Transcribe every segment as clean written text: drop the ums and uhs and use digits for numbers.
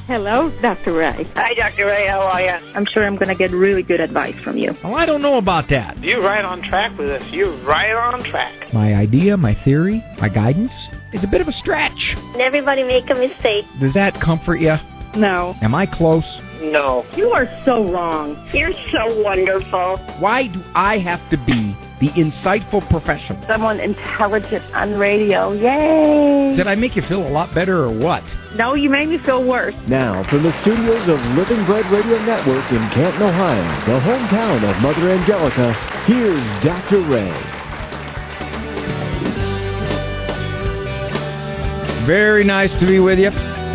Hello, Dr. Ray. Hi, Dr. Ray. How are you? I'm sure I'm going to get really good advice from you. Well, I don't know about that. You're right on track with us. You're right on track. My idea, my theory, my guidance is a bit of a stretch. Everybody make a mistake. Does that comfort you? No. Am I close? No. You are so wrong. You're so wonderful. Why do I have to be the insightful professional? Someone intelligent on radio. Yay! Did I make you feel a lot better or what? No, you made me feel worse. Now, from the studios of Living Bread Radio Network in Canton, Ohio, the hometown of Mother Angelica, here's Dr. Ray. Very nice to be with you.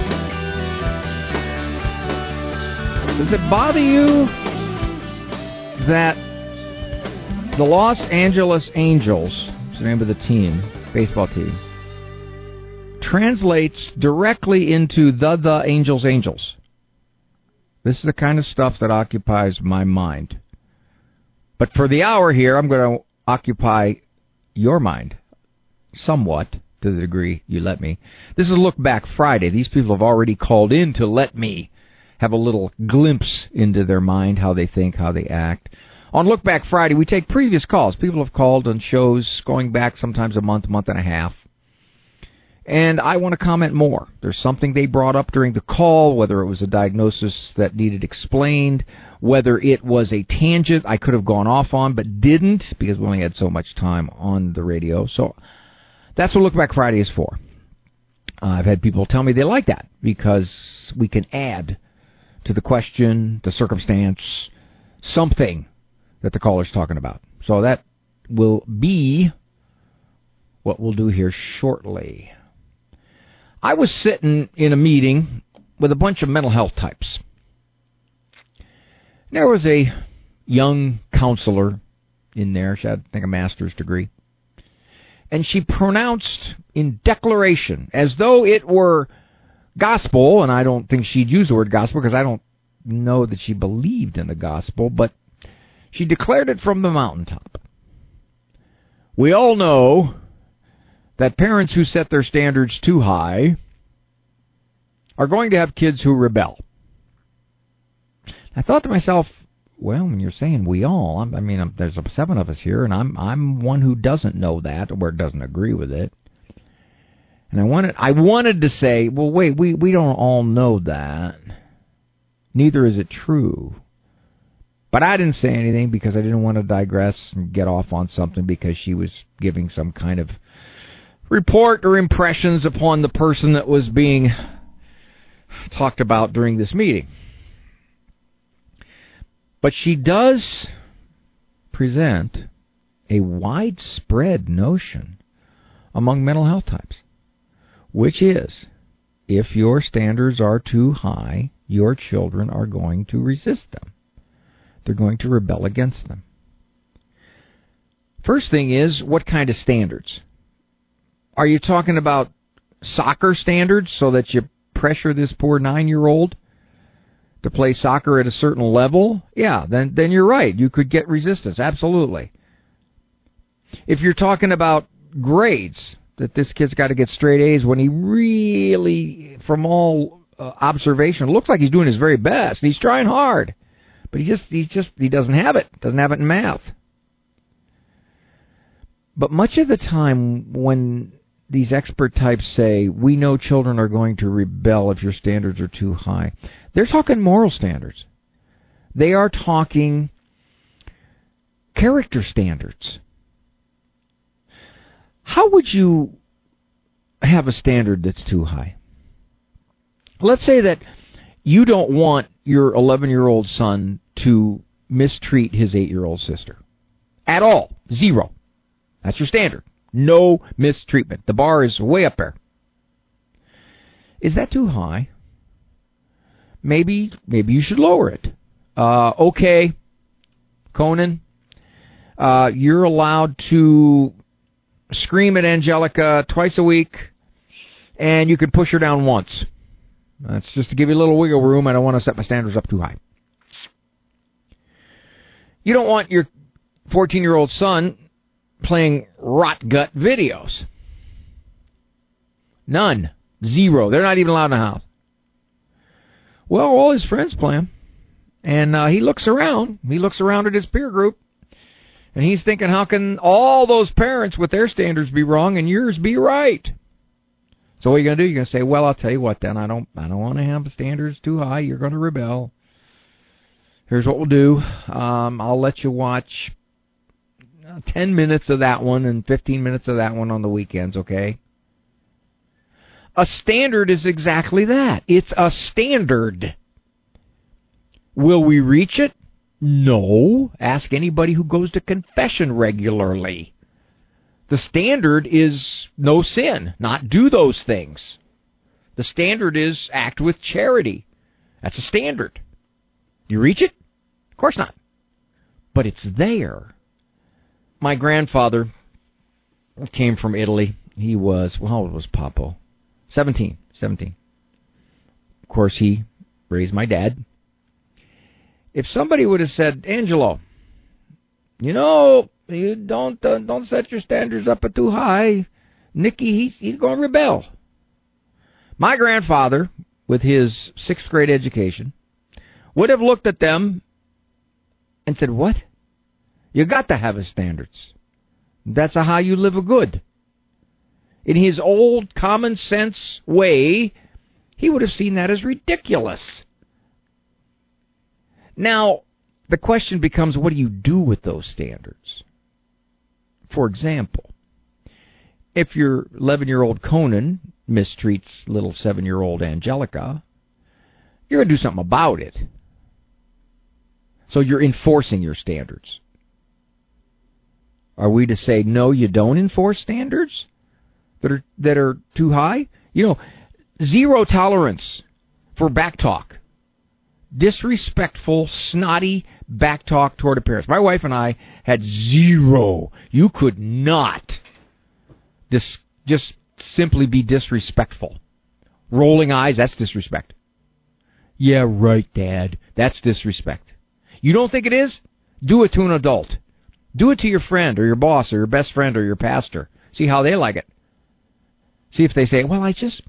Does it bother you that the Los Angeles Angels, is the name of the team, baseball team, translates directly into the Angels Angels? This is the kind of stuff that occupies my mind. But for the hour here, I'm going to occupy your mind somewhat, to the degree you let me. This is Look Back Friday. These people have already called in to let me have a little glimpse into their mind, how they think, how they act. On Look Back Friday, we take previous calls. People have called on shows going back sometimes a month and a half. And I want to comment more. There's something they brought up during the call, whether it was a diagnosis that needed explained, whether it was a tangent I could have gone off on but didn't because we only had so much time on the radio. So that's what Look Back Friday is for. I've had people tell me they like that because we can add to the question, the circumstance, something that the caller's talking about. So that will be what we'll do here shortly. I was sitting in a meeting with a bunch of mental health types. There was a young counselor in there. She had, I think, a master's degree. And she pronounced in declaration, as though it were gospel, and I don't think she'd use the word gospel because I don't know that she believed in the gospel, but she declared it from the mountaintop. We all know that parents who set their standards too high are going to have kids who rebel. I thought to myself, well, when you're saying we all, there's 7 of us here, and I'm one who doesn't know that or doesn't agree with it. And I wanted to say, well, wait, we don't all know that. Neither is it true. But I didn't say anything because I didn't want to digress and get off on something because she was giving some kind of report or impressions upon the person that was being talked about during this meeting. But she does present a widespread notion among mental health types, which is, if your standards are too high, your children are going to resist them. They're going to rebel against them. First thing is, what kind of standards? Are you talking about soccer standards so that you pressure this poor 9-year-old to play soccer at a certain level? Yeah, then you're right. You could get resistance, absolutely. If you're talking about grades, that this kid's got to get straight A's when he really, from all observation, looks like he's doing his very best. He's trying hard, but he doesn't have it. Doesn't have it in math. But much of the time when these expert types say, we know children are going to rebel if your standards are too high, they're talking moral standards. They are talking character standards. How would you have a standard that's too high? Let's say that you don't want your 11-year-old son to mistreat his 8-year-old sister. At all. 0. That's your standard. No mistreatment. The bar is way up there. Is that too high? Maybe you should lower it. Okay, Conan, you're allowed to scream at Angelica twice a week, and you can push her down once. That's just to give you a little wiggle room. I don't want to set my standards up too high. You don't want your 14-year-old son playing rot gut videos. None. 0. They're not even allowed in the house. Well, all his friends play him. And he looks around. He looks around at his peer group. And he's thinking, how can all those parents with their standards be wrong and yours be right? So what are you going to do? You're going to say, well, I'll tell you what then. I don't want to have standards too high. You're going to rebel. Here's what we'll do. I'll let you watch 10 minutes of that one and 15 minutes of that one on the weekends, okay? A standard is exactly that. It's a standard. Will we reach it? No. Ask anybody who goes to confession regularly. The standard is no sin, not do those things. The standard is act with charity. That's a standard. You reach it? Of course not. But it's there. My grandfather came from Italy. He was, well, how old was Papo? 17. Of course, he raised my dad. If somebody would have said, Angelo, you know, you don't set your standards up too high. Nicky, he's going to rebel. My grandfather, with his 6th grade education, would have looked at them and said, what? You got to have a standards. That's how you live a good. In his old common sense way, he would have seen that as ridiculous. Now, the question becomes, what do you do with those standards? For example, if your 11-year-old Conan mistreats little 7-year-old Angelica, you're going to do something about it. So you're enforcing your standards. Are we to say, no, you don't enforce standards that are too high? You know, zero tolerance for backtalk. Disrespectful, snotty backtalk toward a parent. My wife and I had zero. You could not just simply be disrespectful. Rolling eyes, that's disrespect. Yeah, right, Dad. That's disrespect. You don't think it is? Do it to an adult. Do it to your friend or your boss or your best friend or your pastor. See how they like it. See if they say, well, I just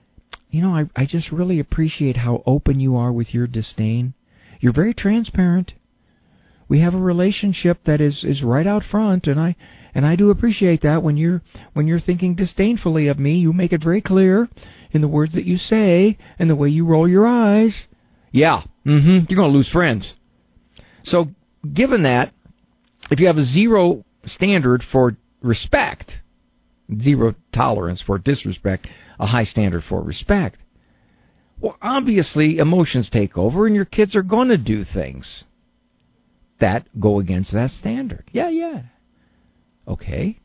really appreciate how open you are with your disdain. You're very transparent. We have a relationship that is right out front, and I do appreciate that when you're thinking disdainfully of me. You make it very clear in the words that you say and the way you roll your eyes. Yeah, you're going to lose friends. So, given that, if you have a zero standard for respect, zero tolerance for disrespect, a high standard for respect, well, obviously emotions take over and your kids are going to do things that go against that standard. Yeah. Okay.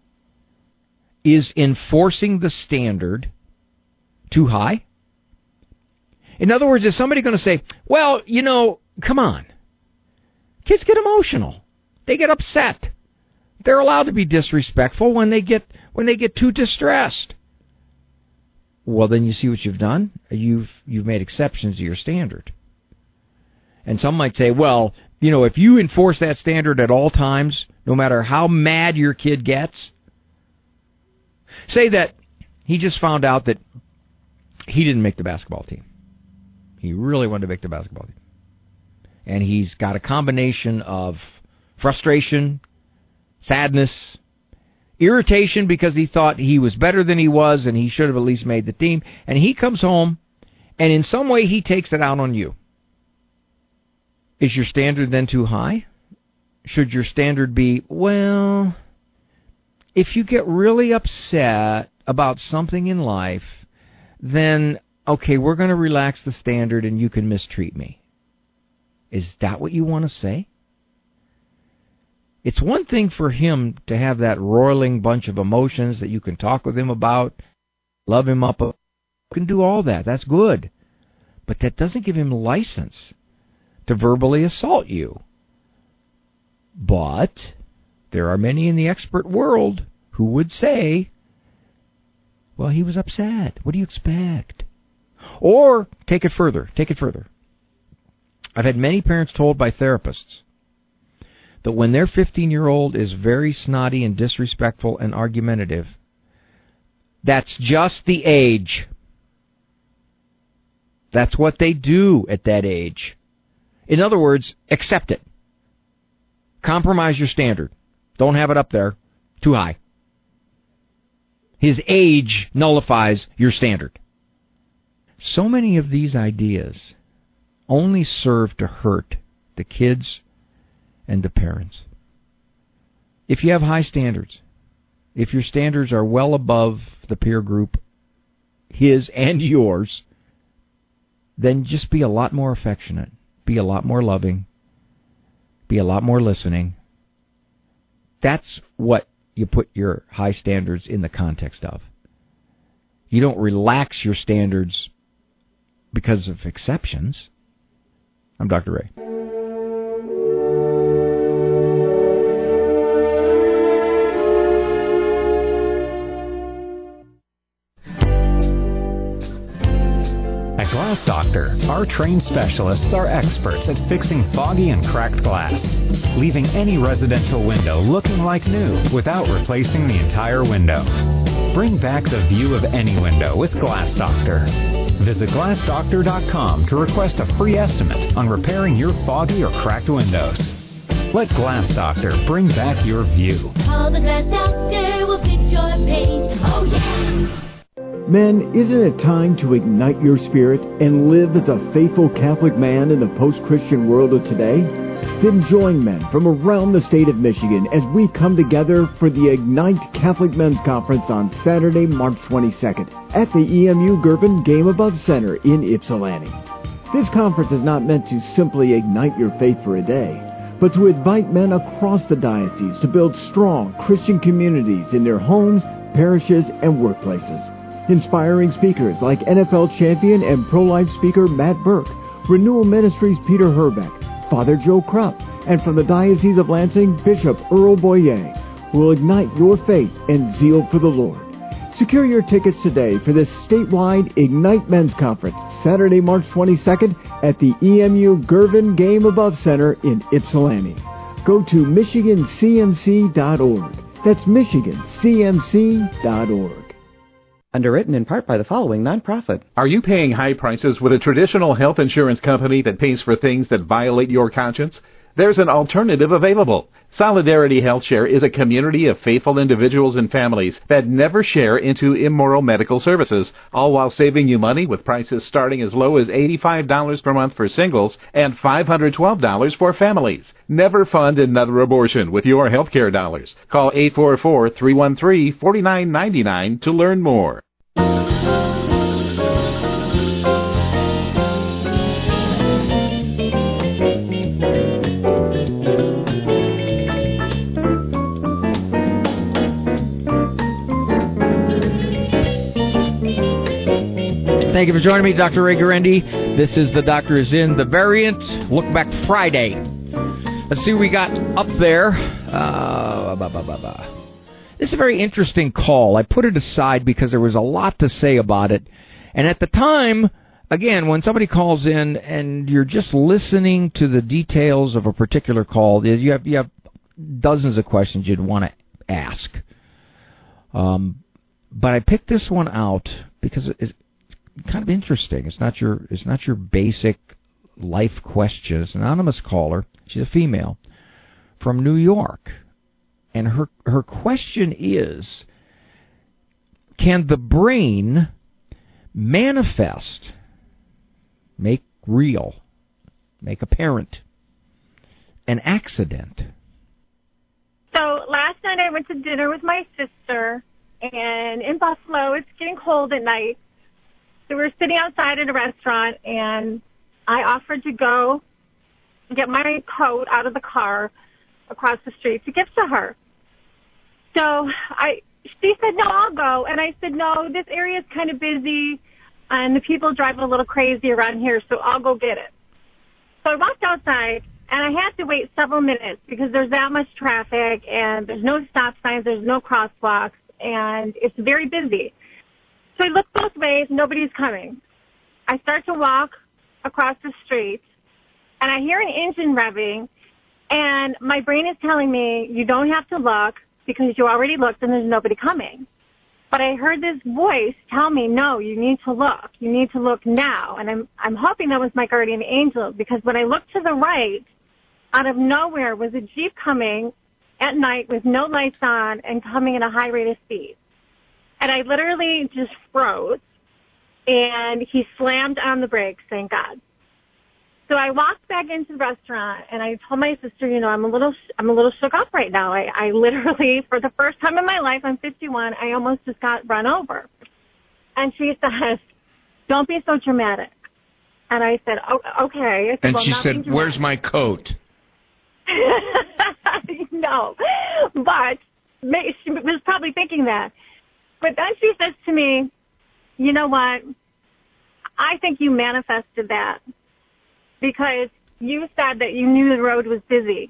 Is enforcing the standard too high? In other words, is somebody going to say, well, come on. Kids get emotional. They get upset. They're allowed to be disrespectful when they get too distressed. Well, then you see what you've done? You've made exceptions to your standard. And some might say, well, if you enforce that standard at all times, no matter how mad your kid gets, say that he just found out that he didn't make the basketball team. He really wanted to make the basketball team. And he's got a combination of frustration, sadness, irritation because he thought he was better than he was and he should have at least made the team. And he comes home and in some way he takes it out on you. Is your standard then too high? Should your standard be, well, if you get really upset about something in life, then, okay, we're going to relax the standard and you can mistreat me. Is that what you want to say? It's one thing for him to have that roiling bunch of emotions that you can talk with him about, love him up. You can do all that. That's good. But that doesn't give him license to verbally assault you. But there are many in the expert world who would say, well, he was upset. What do you expect? Or take it further. I've had many parents told by therapists that when their 15-year-old is very snotty and disrespectful and argumentative, that's just the age. That's what they do at that age. In other words, accept it. Compromise your standard. Don't have it up there too high. His age nullifies your standard. So many of these ideas only serve to hurt the kids and the parents. If you have high standards, if your standards are well above the peer group, his and yours, then just be a lot more affectionate, be a lot more loving, be a lot more listening. That's what you put your high standards in the context of. You don't relax your standards because of exceptions. I'm Dr. Ray. At Glass Doctor, our trained specialists are experts at fixing foggy and cracked glass, leaving any residential window looking like new without replacing the entire window. Bring back the view of any window with Glass Doctor. Visit glassdoctor.com to request a free estimate on repairing your foggy or cracked windows. Let Glass Doctor bring back your view. Call the Glass Doctor, we'll fix your paint. Oh, yeah! Men, isn't it time to ignite your spirit and live as a faithful Catholic man in the post-Christian world of today? Then join men from around the state of Michigan as we come together for the Ignite Catholic Men's Conference on Saturday, March 22nd at the EMU Gervin Game Above Center in Ypsilanti. This conference is not meant to simply ignite your faith for a day, but to invite men across the diocese to build strong Christian communities in their homes, parishes, and workplaces. Inspiring speakers like NFL champion and pro-life speaker Matt Burke, Renewal Ministries' Peter Herbeck, Father Joe Krupp, and from the Diocese of Lansing, Bishop Earl Boyer, will ignite your faith and zeal for the Lord. Secure your tickets today for this statewide Ignite Men's Conference, Saturday, March 22nd at the EMU Gervin Game Above Center in Ypsilanti. Go to michigancmc.org. That's michigancmc.org. Underwritten in part by the following nonprofit. Are you paying high prices with a traditional health insurance company that pays for things that violate your conscience? There's an alternative available. Solidarity HealthShare is a community of faithful individuals and families that never share into immoral medical services, all while saving you money with prices starting as low as $85 per month for singles and $512 for families. Never fund another abortion with your healthcare dollars. Call 844-313-4999 to learn more. Thank you for joining me, Dr. Ray Guarendi. This is The Doctor Is In, the variant Look Back Friday. Let's see what we got up there. This is a very interesting call. I put it aside because there was a lot to say about it. And at the time, again, when somebody calls in and you're just listening to the details of a particular call, you have dozens of questions you'd want to ask. But I picked this one out because it's kind of interesting. It's not your basic life question. It's an anonymous caller. She's a female from New York. And her question is, can the brain manifest, make real, make apparent an accident? So last night I went to dinner with my sister, and in Buffalo it's getting cold at night. So we were sitting outside at a restaurant, and I offered to go get my coat out of the car across the street to give to her. So she said, no, I'll go. And I said, no, this area is kind of busy, and the people drive a little crazy around here, so I'll go get it. So I walked outside, and I had to wait several minutes because there's that much traffic, and there's no stop signs, there's no crosswalks, and it's very busy. So I look both ways, nobody's coming. I start to walk across the street, and I hear an engine revving, and my brain is telling me, you don't have to look because you already looked and there's nobody coming. But I heard this voice tell me, no, you need to look. You need to look now. And I'm hoping that was my guardian angel, because when I looked to the right, out of nowhere was a Jeep coming at night with no lights on and coming at a high rate of speed. And I literally just froze, and he slammed on the brakes, thank God. So I walked back into the restaurant, and I told my sister, I'm a little shook up right now. I literally, for the first time in my life, I'm 51, I almost just got run over. And she says, don't be so dramatic. And I said, oh, okay. I said, and well, she said, where's my coat? No, but she was probably thinking that. But then she says to me, you know what? I think you manifested that, because you said that you knew the road was busy.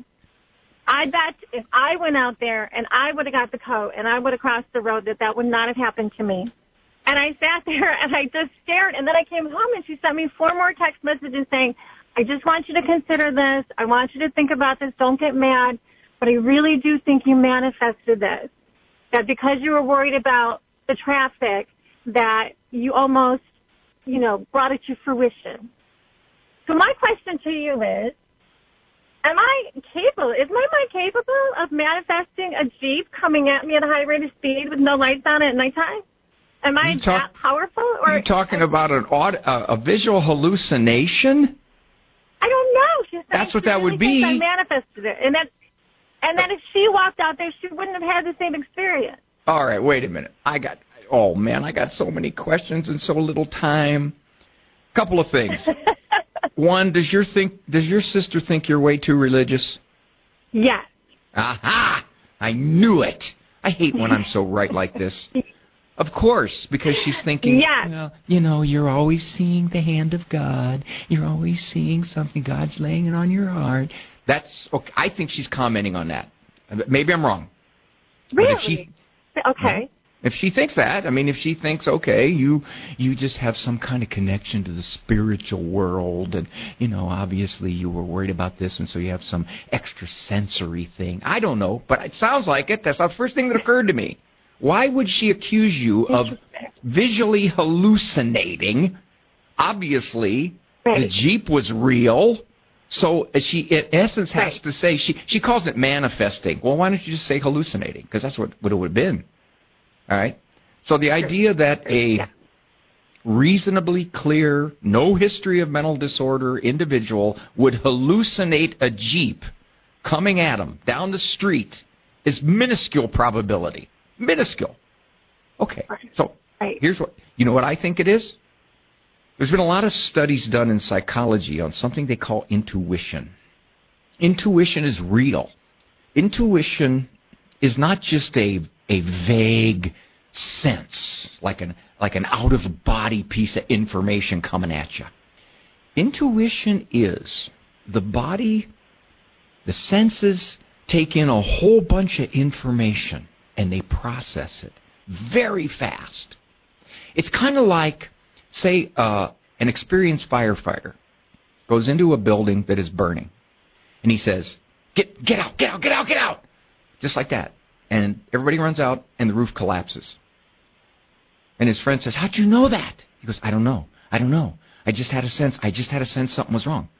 I bet if I went out there and I would have got the coat and I would have crossed the road, that would not have happened to me. And I sat there and I just stared, and then I came home and she sent me 4 more text messages saying, I just want you to consider this. I want you to think about this. Don't get mad. But I really do think you manifested this. That because you were worried about the traffic, that you almost, brought it to fruition. So my question to you is, am I capable of manifesting a Jeep coming at me at a high rate of speed with no lights on at nighttime? Am I that powerful? Or are you talking about a visual hallucination? I don't know. She said that's what that would be. I manifested it. And that if she walked out there, she wouldn't have had the same experience. All right, wait a minute. I got so many questions and so little time. Couple of things. One, does your sister think you're way too religious? Yes. Aha! I knew it. I hate when I'm so right like this. Of course, because she's thinking, yes. Well, you're always seeing the hand of God. You're always seeing something. God's laying it on your heart. That's okay. I think she's commenting on that. Maybe I'm wrong. Really? Okay. If she thinks that, if she thinks, okay, you just have some kind of connection to the spiritual world, and, obviously you were worried about this, and so you have some extrasensory thing. I don't know, but it sounds like it. That's the first thing that occurred to me. Why would she accuse you of visually hallucinating? Obviously, the Jeep was real. So she, in essence, has to say, she calls it manifesting. Well, why don't you just say hallucinating? Because that's what it would have been. All right? So the idea that a reasonably clear, no history of mental disorder individual would hallucinate a Jeep coming at him down the street is minuscule probability. Minuscule. Okay, so here's what I think it is? There's been a lot of studies done in psychology on something they call intuition. Intuition is real. Intuition is not just a vague sense, like an out-of-body piece of information coming at you. Intuition is the body, the senses take in a whole bunch of information, and they process it very fast. It's kind of like, say, an experienced firefighter goes into a building that is burning, and he says, get out, just like that. And everybody runs out, and the roof collapses. And his friend says, how'd you know that? He goes, I don't know. I just had a sense something was wrong.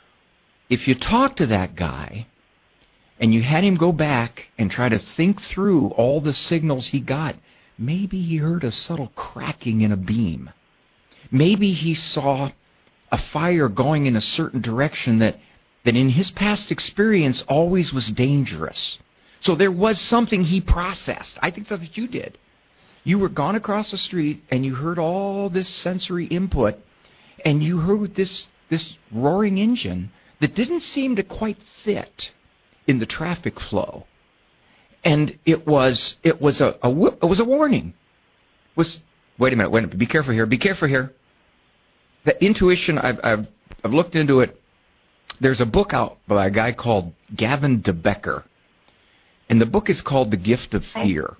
If you talk to that guy, and you had him go back and try to think through all the signals he got, maybe he heard a subtle cracking in a beam. Maybe he saw a fire going in a certain direction that in his past experience always was dangerous. So there was something he processed. I think that's what you did. You were gone across the street and you heard all this sensory input, and you heard this roaring engine that didn't seem to quite fit in the traffic flow, and it was a warning. Wait a minute, be careful here. The intuition, I've looked into it. There's a book out by a guy called Gavin de Becker, and the book is called The Gift of Fear.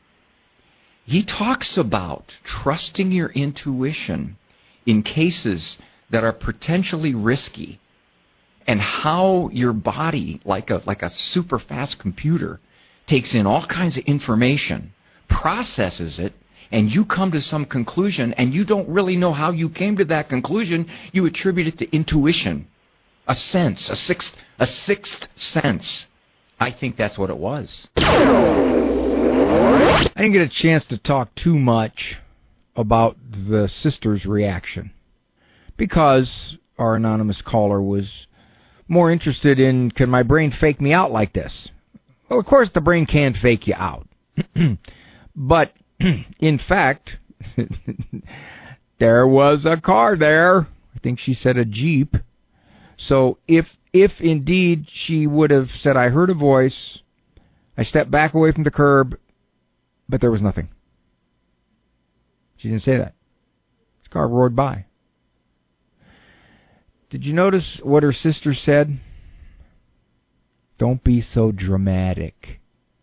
He talks about trusting your intuition in cases that are potentially risky, and how your body, like a super fast computer, takes in all kinds of information, processes it, and you come to some conclusion and you don't really know how you came to that conclusion, you attribute it to intuition, a sense, a sixth sense. I think that's what it was. I didn't get a chance to talk too much about the sister's reaction because our anonymous caller was more interested in, can my brain fake me out like this? Well, of course the brain can fake you out. But, in fact, there was a car there. I think she said a Jeep. So if indeed she would have said, I heard a voice, I stepped back away from the curb, but there was nothing. She didn't say that. The car roared by. Did you notice what her sister said? Don't be so dramatic.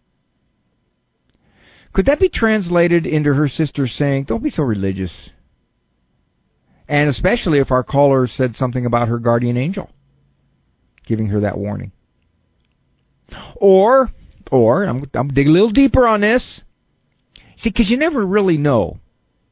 Could that be translated into her sister saying, don't be so religious? And especially if our caller said something about her guardian angel, giving her that warning. Or I'm digging a little deeper on this. See, because you never really know.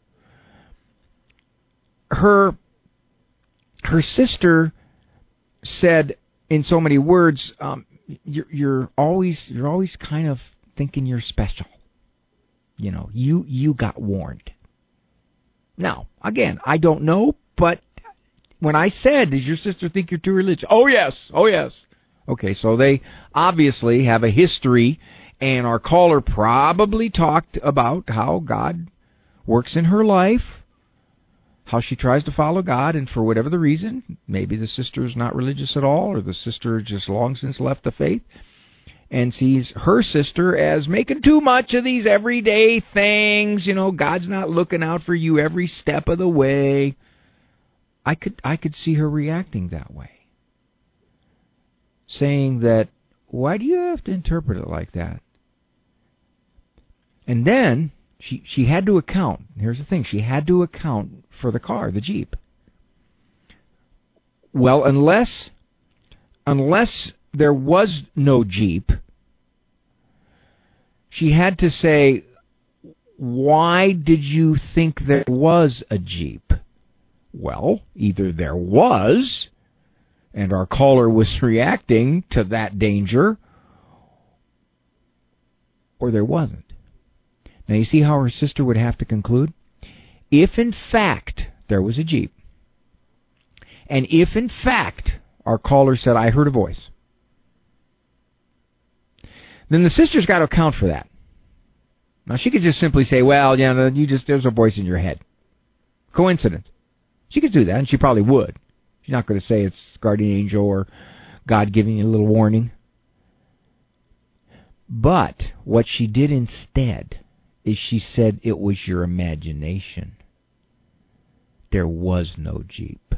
Her sister said in so many words, you're always kind of thinking you're special. You know, you got warned. Now, again, I don't know, but when I said, does your sister think you're too religious? Oh, yes. Okay, so they obviously have a history, and our caller probably talked about how God works in her life, how she tries to follow God, and for whatever the reason, maybe the sister's not religious at all, or the sister just long since left the faith, and sees her sister as making too much of these everyday things. You know, God's not looking out for you every step of the way. I could see her reacting that way. Saying that, why do you have to interpret it like that? And then she had to account. Here's the thing. She had to account for the car, the Jeep. Well, unless there was no Jeep, she had to say, why did you think there was a Jeep? Well, either there was, and our caller was reacting to that danger, or there wasn't. Now, you see how her sister would have to conclude? If, in fact, there was a Jeep, and if, in fact, our caller said, I heard a voice, then the sister's got to account for that. Now, she could just simply say, well, yeah, there's a voice in your head. Coincidence. She could do that, and she probably would. She's not going to say it's guardian angel or God giving you a little warning. But what she did instead is she said it was your imagination. There was no Jeep.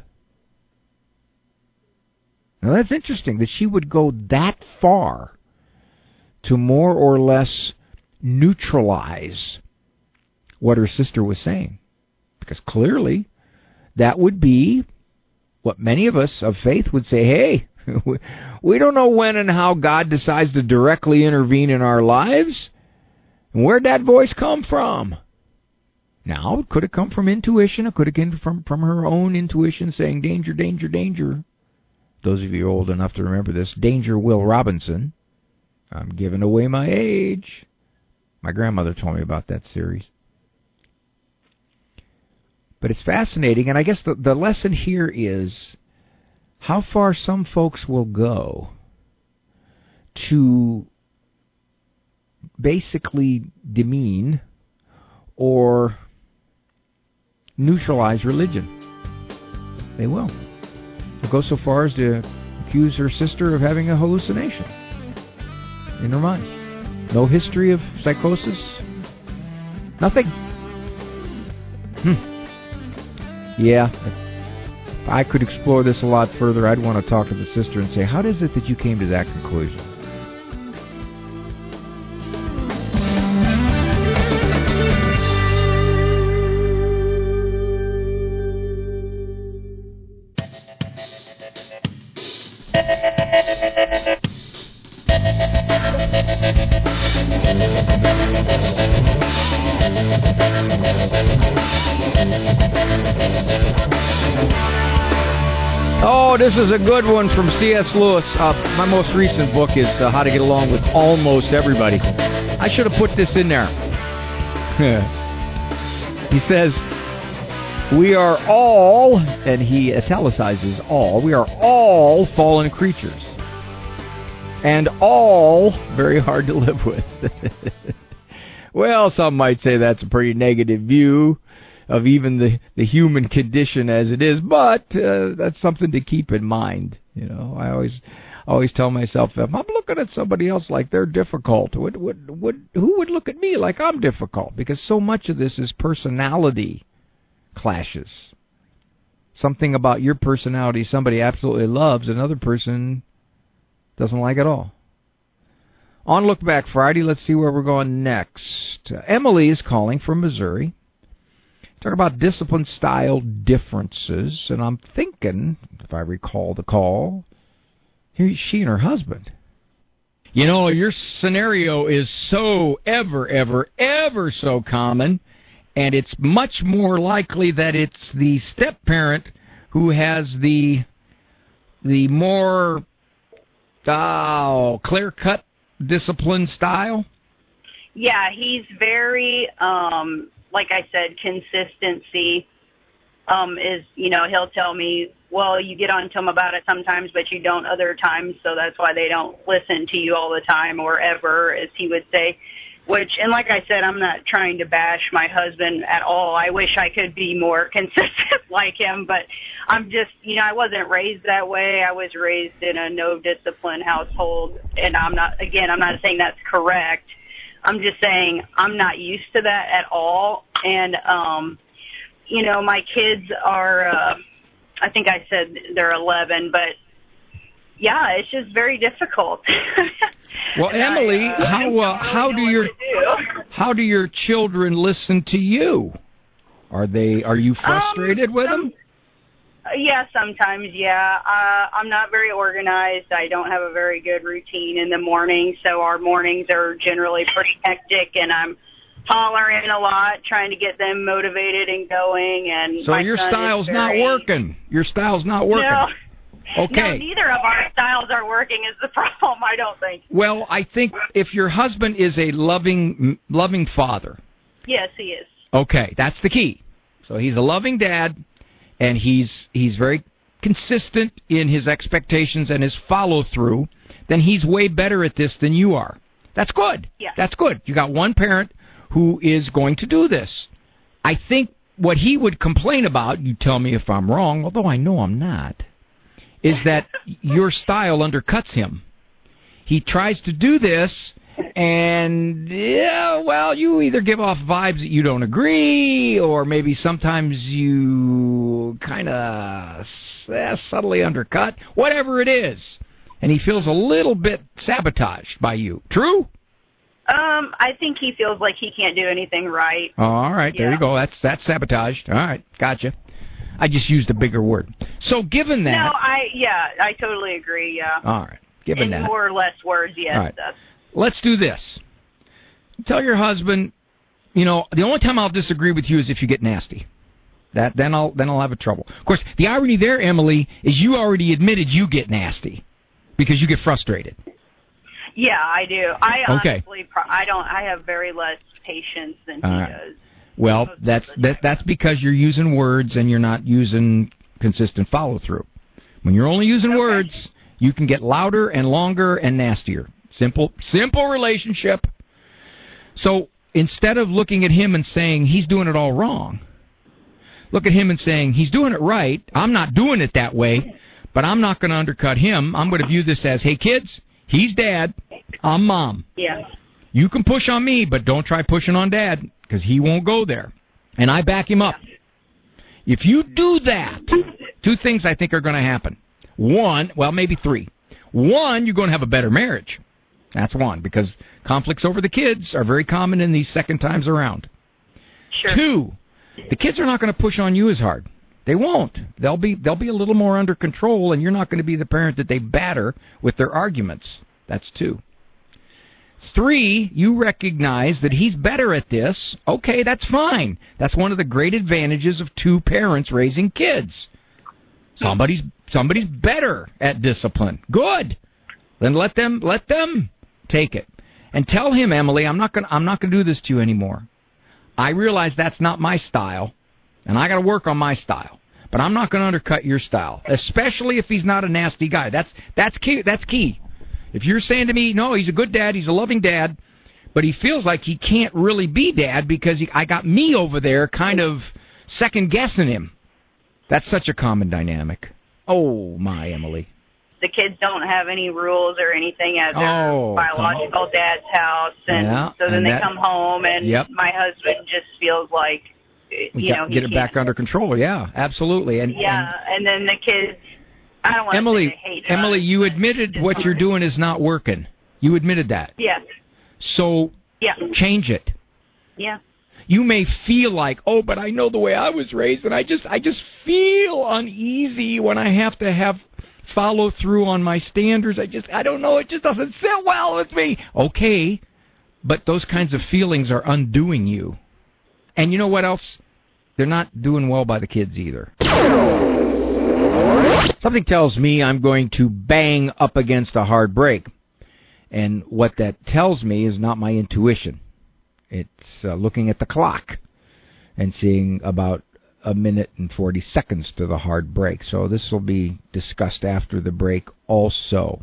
Now, that's interesting that she would go that far to more or less neutralize what her sister was saying. Because clearly, that would be what many of us of faith would say, hey, we don't know when and how God decides to directly intervene in our lives. And where'd that voice come from? Now, could it come from intuition? It could have come from her own intuition saying, danger, danger, danger. Those of you old enough to remember this, Danger Will Robinson. I'm giving away my age. My grandmother told me about that series. But it's fascinating, and I guess the lesson here is how far some folks will go to basically demean or neutralize religion. They will. They'll go so far as to accuse her sister of having a hallucination in her mind. No history of psychosis. Nothing. Yeah, if I could explore this a lot further, I'd want to talk to the sister and say, how is it that you came to that conclusion? Oh, this is a good one from C.S. Lewis. My most recent book is How to Get Along with Almost Everybody. I should have put this in there. He says, we are all, and he italicizes all, we are all fallen creatures. And all very hard to live with. Well, some might say that's a pretty negative view of even the human condition as it is, but that's something to keep in mind. You know, I always tell myself, if I'm looking at somebody else like they're difficult, who would look at me like I'm difficult? Because so much of this is personality clashes. Something about your personality somebody absolutely loves, another person doesn't like at all. On Look Back Friday, let's see where we're going next. Emily is calling from Missouri. Talk about discipline style differences, and I'm thinking, if I recall the call, she and her husband. You know, your scenario is so ever so common, and it's much more likely that it's the step-parent who has the more clear-cut discipline style. Yeah, he's very... like I said, consistency is, you know, he'll tell me, well, you get on to them about it sometimes, but you don't other times, so that's why they don't listen to you all the time or ever, as he would say. Which, and like I said, I'm not trying to bash my husband at all. I wish I could be more consistent like him, but I'm just, you know, I wasn't raised that way. I was raised in a no-discipline household, and I'm not saying that's correct. I'm just saying I'm not used to that at all. And, you know, my kids are, I think I said they're 11, but yeah, it's just very difficult. Well, Emily, how do your children listen to you? Are you frustrated with them? Yeah, sometimes, yeah. I'm not very organized. I don't have a very good routine in the morning, so our mornings are generally pretty hectic, and I'm hollering a lot, trying to get them motivated and going. And so your style's not working. Your style's not working. No. Okay. No, neither of our styles are working is the problem, I don't think. Well, I think if your husband is a loving father. Yes, he is. Okay, that's the key. So he's a loving dad. And he's very consistent in his expectations and his follow-through, then he's way better at this than you are. That's good. Yeah. That's good. You got one parent who is going to do this. I think what he would complain about, you tell me if I'm wrong, although I know I'm not, is that your style undercuts him. He tries to do this, and, yeah, well, you either give off vibes that you don't agree, or maybe sometimes you kind of subtly undercut, whatever it is. And he feels a little bit sabotaged by you. True? I think he feels like he can't do anything right. Oh, all right, there you go. That's sabotaged. All right, gotcha. I just used a bigger word. So given that... No, I totally agree, yeah. All right, given that... In more or less words, yes. All right. Let's do this. Tell your husband, you know, the only time I'll disagree with you is if you get nasty. Then I'll have a trouble. Of course, the irony there, Emily, is you already admitted you get nasty because you get frustrated. Yeah, I do. Honestly, I have very less patience than he does. Well, that's because you're using words and you're not using consistent follow through. When you're only using words, you can get louder and longer and nastier. Simple relationship. So instead of looking at him and saying he's doing it all wrong, look at him and saying he's doing it right. I'm not doing it that way, but I'm not going to undercut him. I'm going to view this as, hey, kids, he's dad, I'm mom. Yeah. You can push on me, but don't try pushing on dad because he won't go there. And I back him up. If you do that, two things I think are going to happen. One, well, maybe three. One, you're going to have a better marriage. That's one, because conflicts over the kids are very common in these second times around. Sure. Two, the kids are not going to push on you as hard. They won't. They'll be a little more under control, and you're not going to be the parent that they batter with their arguments. That's two. 3, you recognize that he's better at this. Okay, that's fine. That's one of the great advantages of 2 parents raising kids. Somebody's better at discipline. Good. Then let them take it. And tell him, Emily, I'm not gonna do this to you anymore. I realize that's not my style, and I got to work on my style. But I'm not going to undercut your style, especially if he's not a nasty guy. That's key. That's key. If you're saying to me, no, he's a good dad, he's a loving dad, but he feels like he can't really be dad because I got me over there kind of second-guessing him. That's such a common dynamic. Oh, my, Emily. The kids don't have any rules or anything at their biological dad's house, and so then they come home, and my husband just feels like, you know, get it back under control. Yeah, absolutely. And then the kids, I don't want to say they hate Emily, you admitted what you're doing is not working. You admitted that. Yes. So change it. Yeah. You may feel like, oh, but I know the way I was raised, and I just feel uneasy when I have to follow through on my standards. I don't know, it just doesn't sit well with me. Okay, but those kinds of feelings are undoing you. And you know what else? They're not doing well by the kids either. Something tells me I'm going to bang up against a hard break. And what that tells me is not my intuition. It's looking at the clock and seeing about a minute and 40 seconds to the hard break. So this will be discussed after the break also.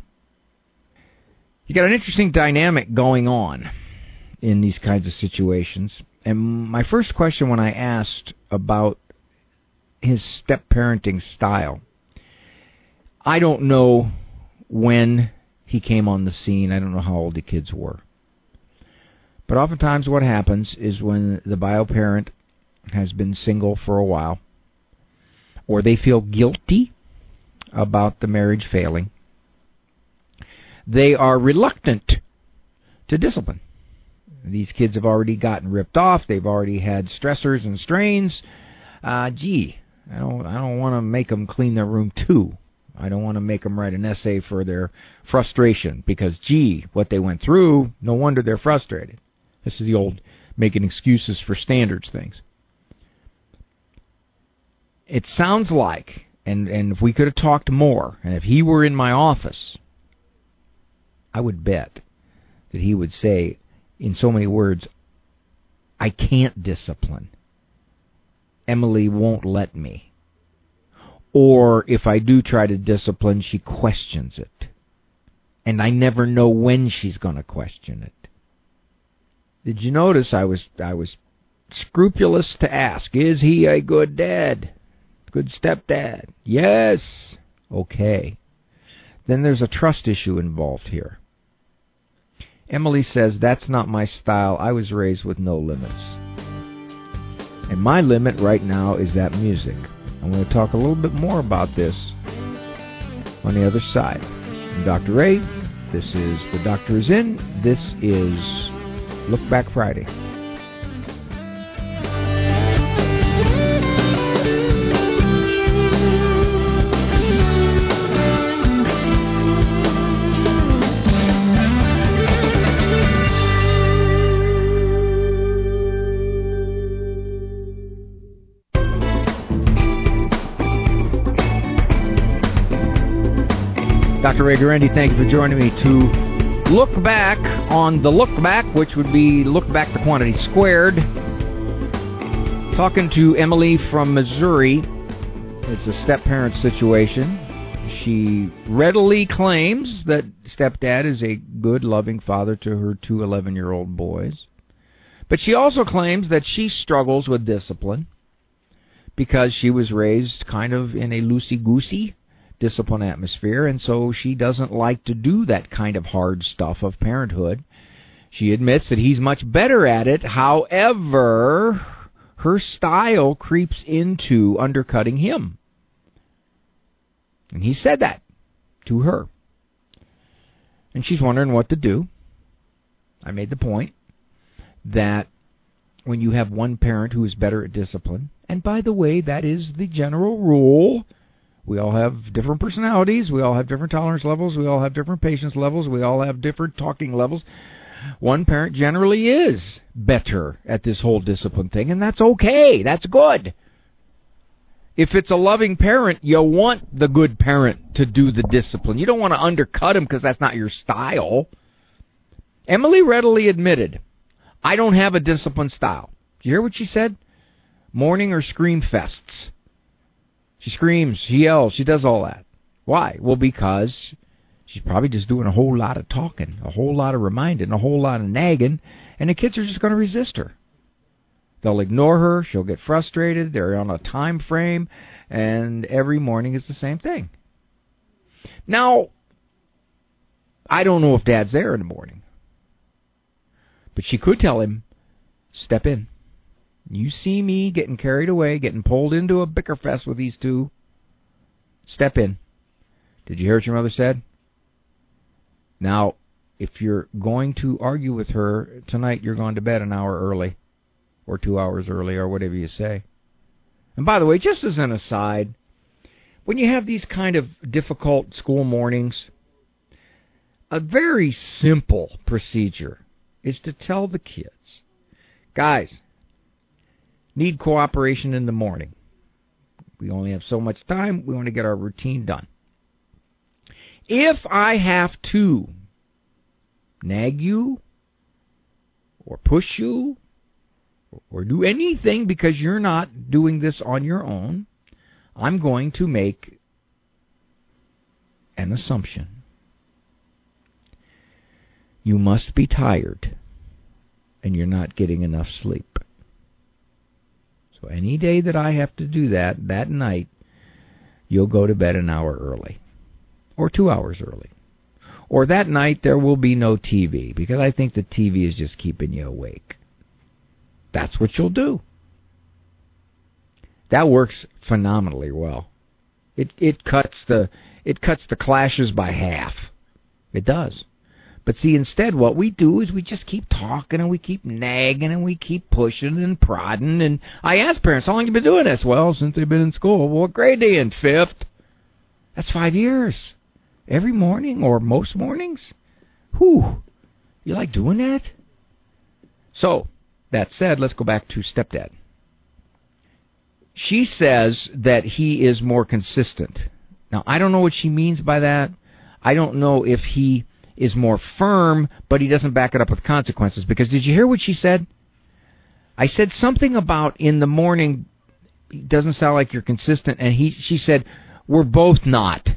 You got an interesting dynamic going on in these kinds of situations. And my first question when I asked about his step-parenting style, I don't know when he came on the scene. I don't know how old the kids were. But oftentimes what happens is when the bio parent has been single for a while, or they feel guilty about the marriage failing, they are reluctant to discipline. These kids have already gotten ripped off. They've already had stressors and strains. I don't want to make them clean their room too. I don't want to make them write an essay for their frustration because, what they went through, no wonder they're frustrated. This is the old making excuses for standards things. It sounds like, and if we could have talked more, and if he were in my office, I would bet that he would say, in so many words, I can't discipline. Emily won't let me. Or if I do try to discipline, she questions it. And I never know when she's going to question it. Did you notice I was scrupulous to ask, is he a good dad? Good stepdad? Yes. Okay. Then there's a trust issue involved here. Emily says, that's not my style. I was raised with no limits. And my limit right now is that music. I'm going to talk a little bit more about this on the other side. I'm Dr. Ray. This is The Doctor Is In. This is Look Back Friday. Dr. Ray Guarendi, thank you for joining me to look back on the look back, which would be look back the quantity squared. Talking to Emily from Missouri. It's a step-parent situation. She readily claims that stepdad is a good, loving father to her 2 11-year-old boys. But she also claims that she struggles with discipline because she was raised kind of in a loosey-goosey discipline atmosphere, and so she doesn't like to do that kind of hard stuff of parenthood. She admits that he's much better at it. However, her style creeps into undercutting him. And he said that to her. And she's wondering what to do. I made the point that when you have one parent who is better at discipline, and by the way, that is the general rule. We all have different personalities. We all have different tolerance levels. We all have different patience levels. We all have different talking levels. one parent generally is better at this whole discipline thing, and that's okay. That's good. If it's a loving parent, you want the good parent to do the discipline. You don't want to undercut him because that's not your style. Emily readily admitted, I don't have a disciplined style. Did you hear what she said? Morning or scream fests. She screams, she yells, she does all that. Why? Well, because she's probably just doing a whole lot of talking, a whole lot of reminding, a whole lot of nagging, and the kids are just going to resist her. They'll ignore her, she'll get frustrated, they're on a time frame, and every morning is the same thing. Now, I don't know if Dad's there in the morning, but she could tell him, step in. You see me getting carried away, getting pulled into a bicker fest with these two. Step in. Did you hear what your mother said? Now, if you're going to argue with her tonight, you're going to bed an hour early, or 2 hours early, or whatever you say. And by the way, just as an aside, when you have these kind of difficult school mornings, a very simple procedure is to tell the kids, guys, need cooperation in the morning. We only have so much time. We want to get our routine done. If I have to nag you or push you or do anything because you're not doing this on your own, I'm going to make an assumption. You must be tired and you're not getting enough sleep. So any day that I have to do that night, you'll go to bed an hour early or 2 hours early. Or that night there will be no TV because I think the TV is just keeping you awake. That's what you'll do. That works phenomenally well. It cuts the clashes by half. It does. But see, instead what we do is we just keep talking and we keep nagging and we keep pushing and prodding. And I ask parents, how long have you been doing this? Well, since they've been in school. Well, what grade are they in? 5th. That's 5 years. Every morning or most mornings? Whew. You like doing that? So, that said, let's go back to stepdad. She says that he is more consistent. Now, I don't know what she means by that. I don't know if he is more firm, but he doesn't back it up with consequences. Because did you hear what she said? I said something about in the morning, it doesn't sound like you're consistent, and she said, we're both not.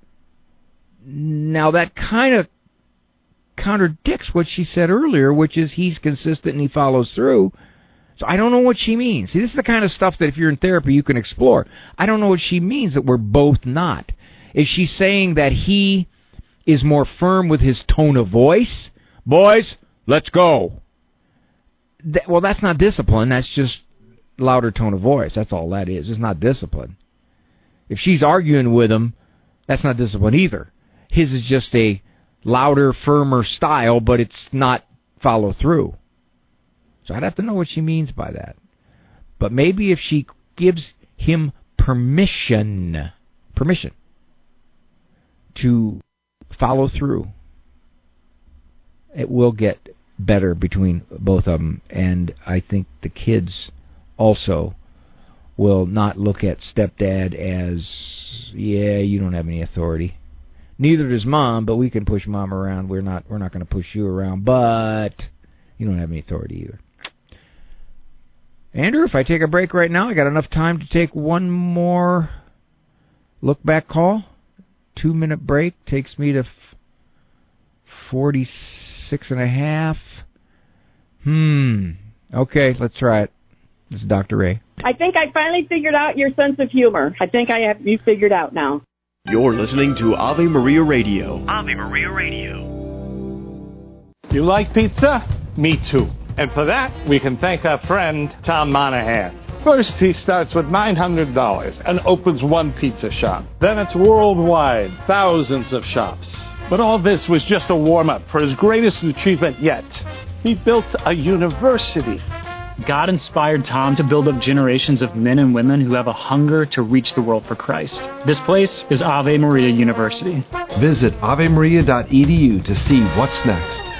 Now that kind of contradicts what she said earlier, which is he's consistent and he follows through. So I don't know what she means. See, this is the kind of stuff that if you're in therapy you can explore. I don't know what she means that we're both not. Is she saying that he is more firm with his tone of voice? Boys, let's go. Well, that's not discipline. That's just louder tone of voice. That's all that is. It's not discipline. If she's arguing with him, that's not discipline either. His is just a louder, firmer style, but it's not follow through. So I'd have to know what she means by that. But maybe if she gives him permission to follow through, it will get better between both of them. And I think the kids also will not look at stepdad as, yeah, you don't have any authority. Neither does mom, but we can push mom around. We're not going to push you around, but you don't have any authority either. Andrew, if I take a break right now, I got enough time to take one more look-back call. 2-minute break takes me to 46.5. Okay, let's try it. This is Dr. Ray. I think I finally figured out your sense of humor. I think I have you figured out now. You're listening to Ave Maria Radio. Ave Maria Radio. You like pizza? Me too. And for that, we can thank our friend, Tom Monahan. First, he starts with $900 and opens one pizza shop. Then it's worldwide, thousands of shops. But all this was just a warm-up for his greatest achievement yet. He built a university. God inspired Tom to build up generations of men and women who have a hunger to reach the world for Christ. This place is Ave Maria University. Visit avemaria.edu to see what's next.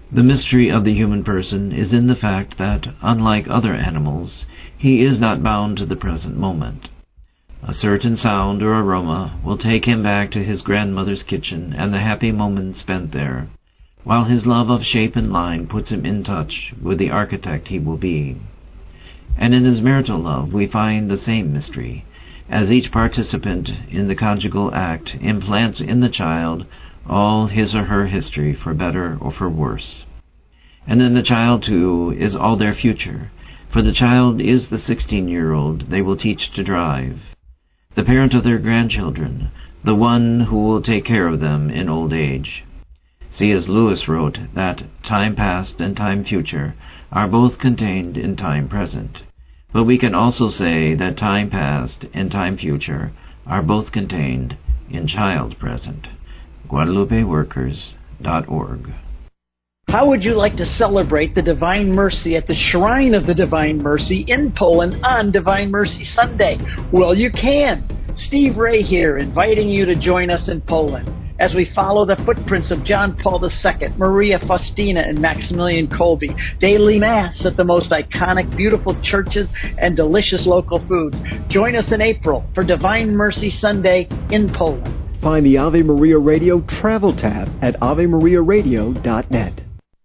The mystery of the human person is in the fact that, unlike other animals, he is not bound to the present moment. A certain sound or aroma will take him back to his grandmother's kitchen and the happy moments spent there, while his love of shape and line puts him in touch with the architect he will be. And in his marital love we find the same mystery, as each participant in the conjugal act implants in the child all his or her history, for better or for worse. And in the child, too, is all their future, for the child is the 16-year-old they will teach to drive, the parent of their grandchildren, the one who will take care of them in old age. C.S. Lewis wrote that time past and time future are both contained in time present, but we can also say that time past and time future are both contained in child present. GuadalupeWorkers.org. How would you like to celebrate the Divine Mercy at the Shrine of the Divine Mercy in Poland on Divine Mercy Sunday? Well, you can. Steve Ray here, inviting you to join us in Poland as we follow the footprints of John Paul II, Maria Faustina, and Maximilian Kolbe. Daily Mass at the most iconic, beautiful churches and delicious local foods. Join us in April for Divine Mercy Sunday in Poland. Find the Ave Maria Radio travel tab at AveMariaRadio.net.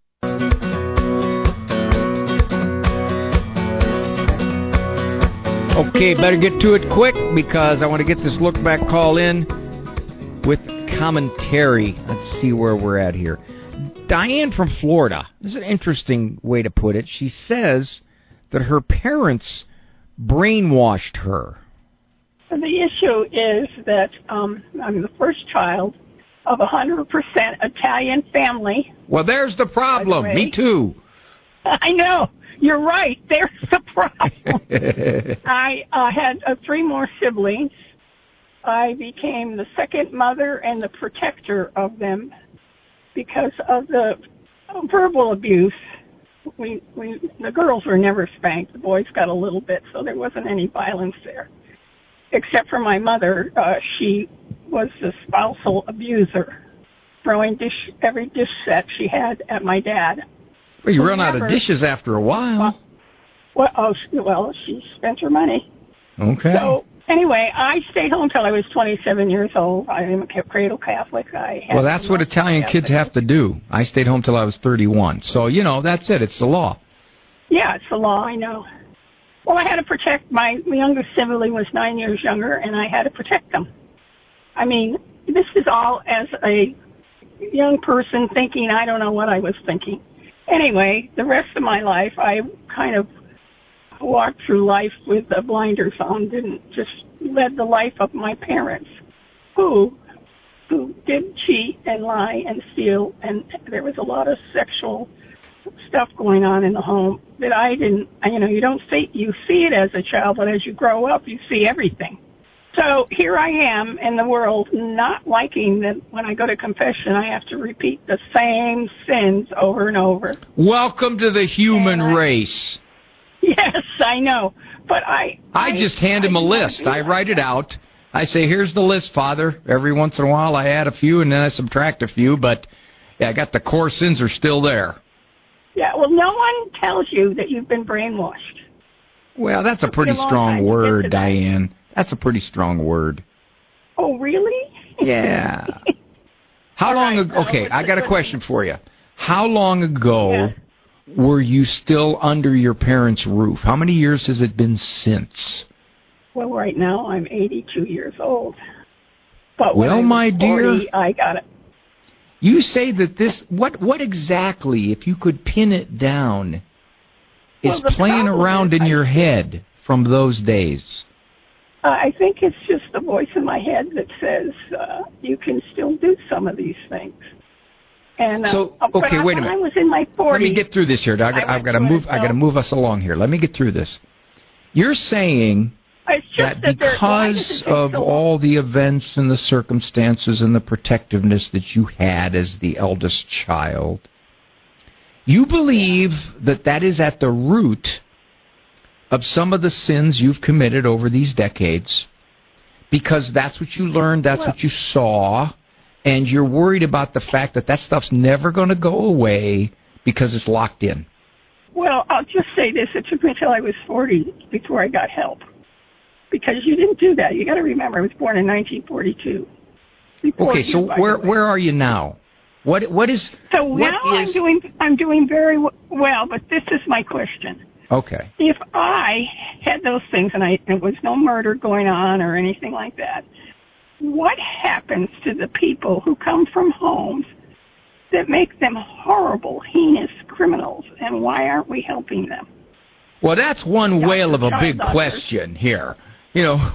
Okay, better get to it quick because I want to get this look back call in with commentary. Let's see where we're at here. Diane from Florida. This is an interesting way to put it. She says that her parents brainwashed her. The issue is that I'm the first child of a 100% Italian family. Well, there's the problem. Me too. I know. You're right. There's the problem. I had 3 more siblings. I became the second mother and the protector of them because of the verbal abuse. The girls were never spanked. The boys got a little bit, so there wasn't any violence there. Except for my mother, she was the spousal abuser, throwing every dish set she had at my dad. Well, you run out of dishes after a while. Well, she spent her money. Okay. So, anyway, I stayed home till I was 27 years old. I am a cradle Catholic. Well, that's what Italian kids have to do. I stayed home till I was 31. So, that's it. It's the law. Yeah, it's the law, I know. Well, I had to protect my youngest sibling was 9 years younger, and I had to protect them. I mean, this is all as a young person thinking I don't know what I was thinking. Anyway, the rest of my life, I kind of walked through life with the blinders on, didn't just led the life of my parents, who did cheat and lie and steal, and there was a lot of sexual stuff going on in the home that I didn't, you don't see, you see it as a child, but as you grow up, you see everything. So here I am in the world not liking that when I go to confession, I have to repeat the same sins over and over. Welcome to the human race. Yes, I know. But I just hand him a list. I write it out. I say, here's the list, Father. Every once in a while I add a few and then I subtract a few, but I got the core sins are still there. Yeah, well, no one tells you that you've been brainwashed. Well, that's a pretty strong word, Diane. That's a pretty strong word. Oh, really? Yeah. How long ago? Okay, I got a question for you. How long ago were you still under your parents' roof? How many years has it been since? Well, right now I'm 82 years old. But well, my dear, I got it. You say that this, what exactly, if you could pin it down, is playing around in your head from those days? I think it's just the voice in my head that says you can still do some of these things. And so, okay, wait a minute. I was in my 40s. Let me get through this here. I've got to move. I got to move us along here. Let me get through this. You're saying that because of all the events and the circumstances and the protectiveness that you had as the eldest child, you believe that is at the root of some of the sins you've committed over these decades, because that's what you learned, that's what you saw, and you're worried about the fact that stuff's never going to go away because it's locked in? Well, I'll just say this. It took me until I was 40 before I got help. Because you didn't do that. You got to remember, I was born in 1942. Okay, so where are you now? What is... So now I'm doing very well, but this is my question. Okay. If I had those things and there was no murder going on or anything like that, what happens to the people who come from homes that make them horrible, heinous criminals, and why aren't we helping them? Well, that's one whale of a big question here. You know,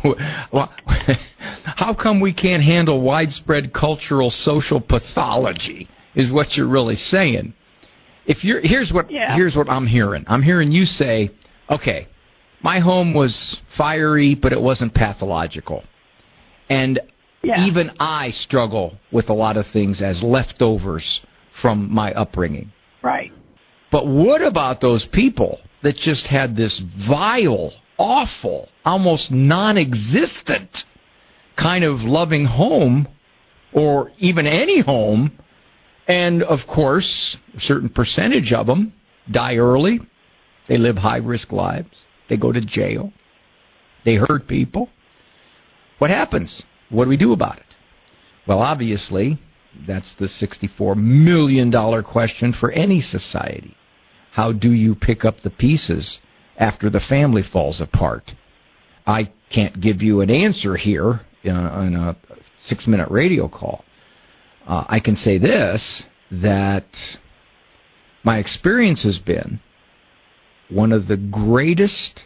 how come we can't handle widespread cultural social pathology is what you're really saying. Here's what I'm hearing. I'm hearing you say, okay, my home was fiery, but it wasn't pathological. And even I struggle with a lot of things as leftovers from my upbringing. Right. But what about those people that just had this vile, awful, almost non-existent kind of loving home, or even any home, and of course, a certain percentage of them die early, they live high-risk lives, they go to jail, they hurt people. What happens? What do we do about it? Well, obviously, that's the $64 million question for any society. How do you pick up the pieces after the family falls apart? I can't give you an answer here in a 6-minute radio call. I can say this, that my experience has been one of the greatest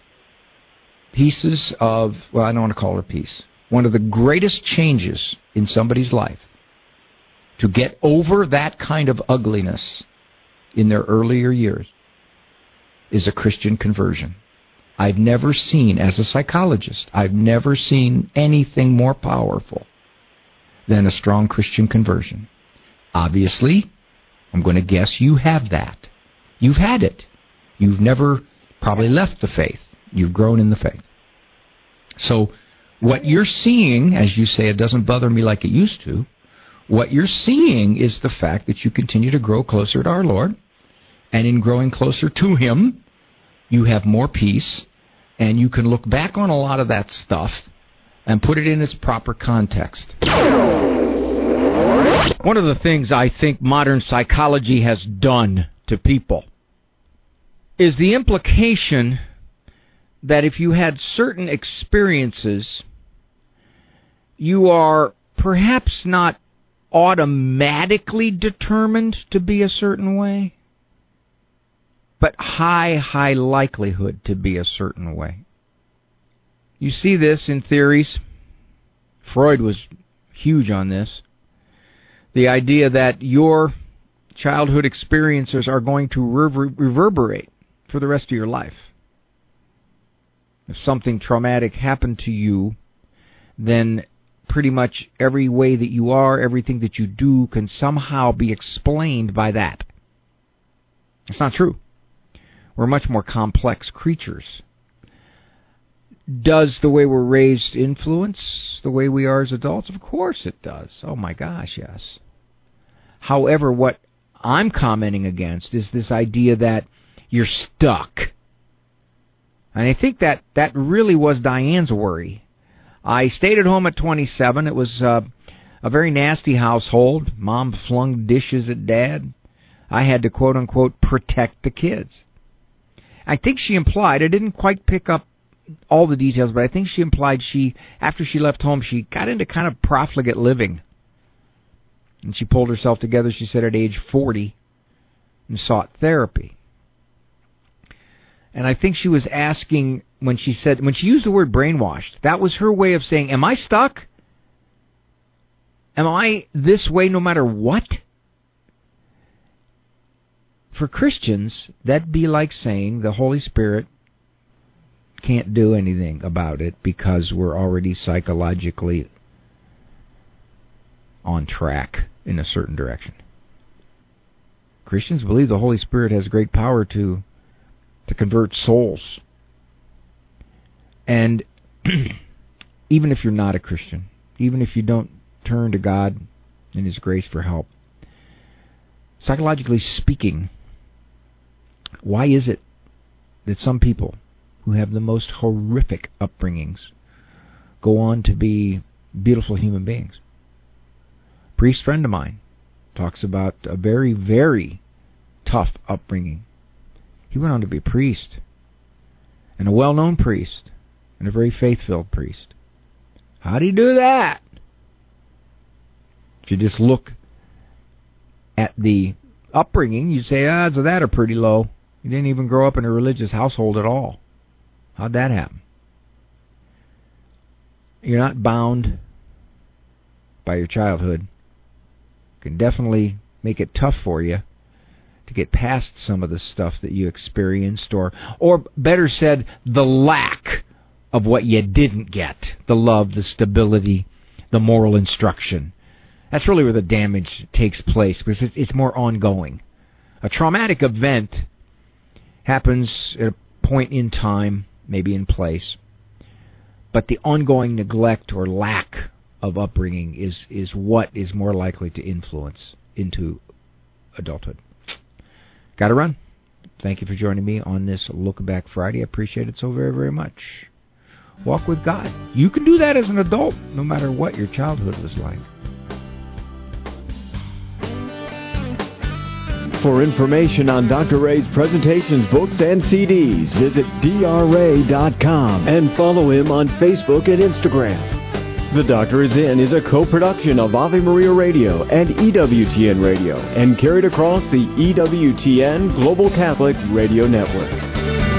pieces of, well, I don't want to call it a piece, one of the greatest changes in somebody's life to get over that kind of ugliness in their earlier years is a Christian conversion. I've never seen, as a psychologist, I've never seen anything more powerful than a strong Christian conversion. Obviously, I'm going to guess you have that. You've had it. You've never probably left the faith. You've grown in the faith. So what you're seeing, as you say, it doesn't bother me like it used to, what you're seeing is the fact that you continue to grow closer to our Lord, and in growing closer to Him, you have more peace, and you can look back on a lot of that stuff and put it in its proper context. One of the things I think modern psychology has done to people is the implication that if you had certain experiences, you are perhaps not automatically determined to be a certain way, but high likelihood to be a certain way. You see this in theories. Freud was huge on this. The idea that your childhood experiences are going to reverberate for the rest of your life. If something traumatic happened to you, then pretty much every way that you are, everything that you do can somehow be explained by that. It's not true. We're much more complex creatures. Does the way we're raised influence the way we are as adults? Of course it does. Oh my gosh, yes. However, what I'm commenting against is this idea that you're stuck. And I think that really was Diane's worry. I stayed at home at 27. It was a very nasty household. Mom flung dishes at Dad. I had to, quote-unquote, protect the kids. I think she implied, I didn't quite pick up all the details, but I think she implied after she left home, she got into kind of profligate living. And she pulled herself together, she said, at age 40 and sought therapy. And I think she was asking, when she used the word brainwashed, that was her way of saying, am I stuck? Am I this way no matter what? For Christians, that'd be like saying the Holy Spirit can't do anything about it because we're already psychologically on track in a certain direction. Christians believe the Holy Spirit has great power to convert souls. And even if you're not a Christian, even if you don't turn to God and His grace for help, psychologically speaking, Why is it that some people who have the most horrific upbringings go on to be beautiful human beings? A priest friend of mine talks about a very, very tough upbringing. He went on to be a priest, and a well-known priest, and a very faith-filled priest. How do you do that? If you just look at the upbringing, you'd say odds of that are pretty low. You didn't even grow up in a religious household at all. How'd that happen? You're not bound by your childhood. It can definitely make it tough for you to get past some of the stuff that you experienced, or better said, the lack of what you didn't get. The love, the stability, the moral instruction. That's really where the damage takes place, because it's more ongoing. A traumatic event happens at a point in time, maybe in place, but the ongoing neglect or lack of upbringing is what is more likely to influence into adulthood. Got to run. Thank you for joining me on this Look Back Friday. I appreciate it so very, very much. Walk with God. You can do that as an adult, no matter what your childhood was like. For information on Dr. Ray's presentations, books, and CDs, visit drray.com and follow him on Facebook and Instagram. The Doctor Is In is a co-production of Ave Maria Radio and EWTN Radio and carried across the EWTN Global Catholic Radio Network.